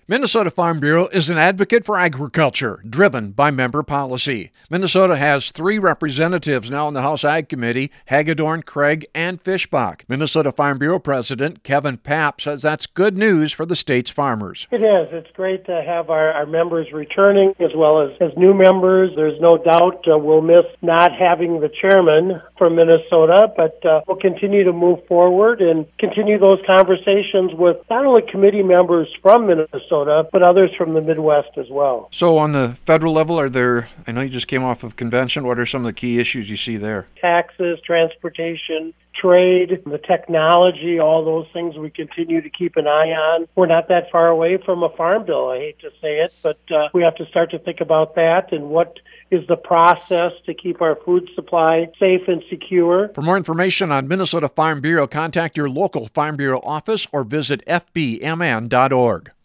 Minnesota Farm Bureau is an advocate for agriculture, driven by member policy. Minnesota has 3 representatives now in the House Ag Committee, Hagedorn, Craig, and Fischbach. Minnesota Farm Bureau President Kevin Papp says that's good news for the state's farmers. It is. It's great to have our members returning as well as new members. There's no doubt we'll miss not having the chairman from Minnesota, but we'll continue to move forward and continue those conversations with not only committee members from Minnesota, but others from the Midwest as well. So on the federal level, I know you just came off of convention, what are some of the key issues you see there? Taxes, transportation, trade, the technology, all those things we continue to keep an eye on. We're not that far away from a farm bill, I hate to say it, but we have to start to think about that and what is the process to keep our food supply safe and secure. For more information on Minnesota Farm Bureau, contact your local Farm Bureau office or visit fbmn.org.